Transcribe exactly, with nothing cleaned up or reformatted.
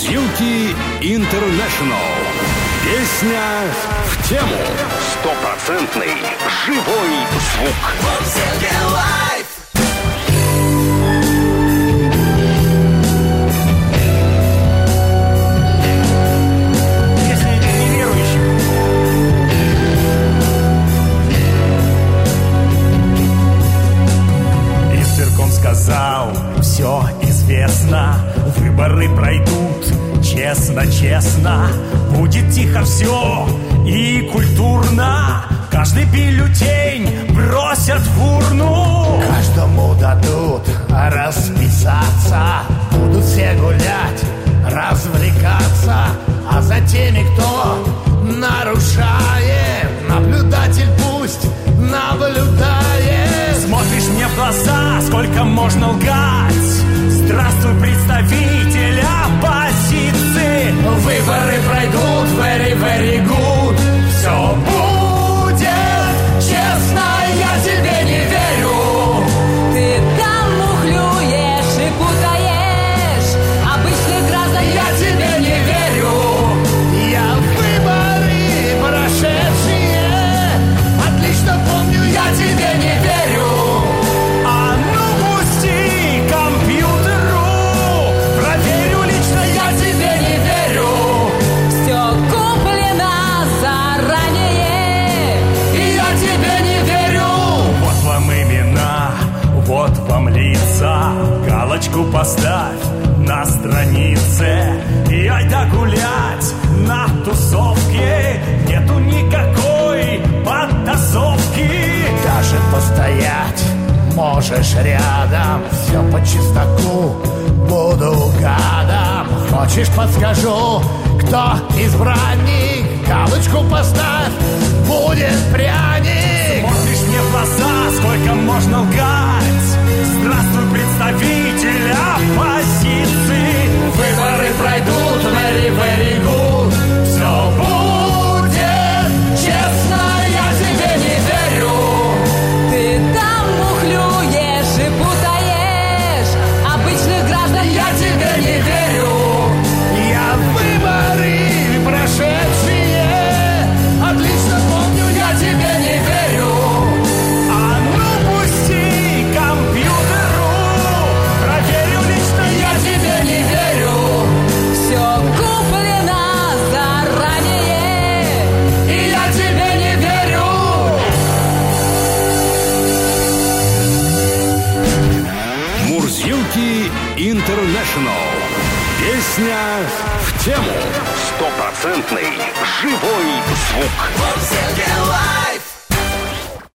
Мурзилки Интернешнл. Песня в тему. Стопроцентный живой звук. Мурзилки лайф. Сказал, все известно, выборы пройдут честно-честно. Будет тихо все и культурно, каждый бюллетень бросят в урну. Каждому дадут расписаться, будут все гулять, развлекаться. А за теми, кто нарушает, наблюдатель пусть наблюдает. Смотришь мне в глаза, сколько можно лгать? Здравствуй, представитель оппозиции. Выборы пройдут, very, very good. Все будет честно, я тебе не верю. Ты там мухлюешь и путаешь обычных граждан. Я тебе не верю. Я выборы прошедшие отлично помню, я тебе не верю. А ну пусти компьютеру, проверю лично, я тебе не верю. Все куплено заранее, и я тебе не верю. Вот вам имена, вот вам лица, галочку поставь на странице. И айда гулять на тусовке, нету никакой подтасовки. Даже постоять можешь рядом, все по чистоку, буду гадом. Хочешь, подскажу, кто избранник? Галочку поставь, будет пряник. Смотришь мне в глаза, сколько можно лгать? Здравствуй, представитель оппозиции. Выборы пройдут, very, very good. Все будет честно, я тебе не верю. ты там мухлюешь и путаешь обычных граждан. Я тебе не верю. Я выборы прошедшие отлично помню, я тебе не верю. А ну пусти компьютеру, проверю лично, Я тебе не верю. Все куплено заранее, И я тебе не верю. Мурзилки Интернешнл. Песня в тему. Стопроцентный живой звук.